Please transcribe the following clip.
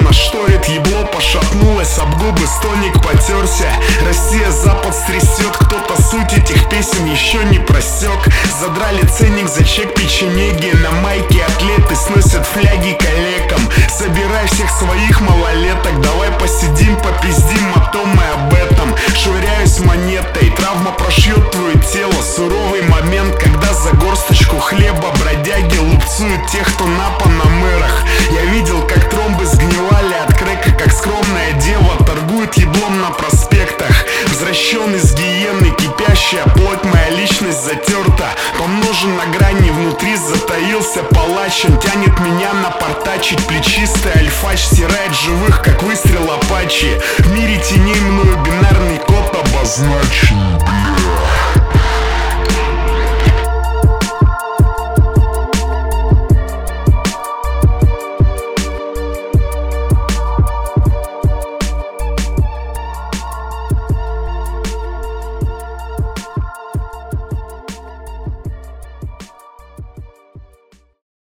плотно шторит ебло, пошатнулась об губы, стольник потерся. Россия запад стрясет, кто-то суть этих песен еще не просек. Задрали ценник за чек печенеги, на майке атлеты сносят фляги коллегам. Собирай всех своих малолеток, давай посидим, попиздим о том и об этом. Швыряюсь монетой, травма прошьет твое тело. Суровый момент, когда за горсточку хлеба бродяги лупцуют тех, кто на панамерах. Я видел, как тромбы сгнивали от крека, как скромная дева торгует еблом на проспектах. Возвращен из гиены, кипящая плоть, моя личность затерта, помножен на грани, внутри затаился палач. Он тянет меня напортачить, плечистый альфач стирает живых, как выстрел апачи. В мире теней мною бинарный код обозначен, бля.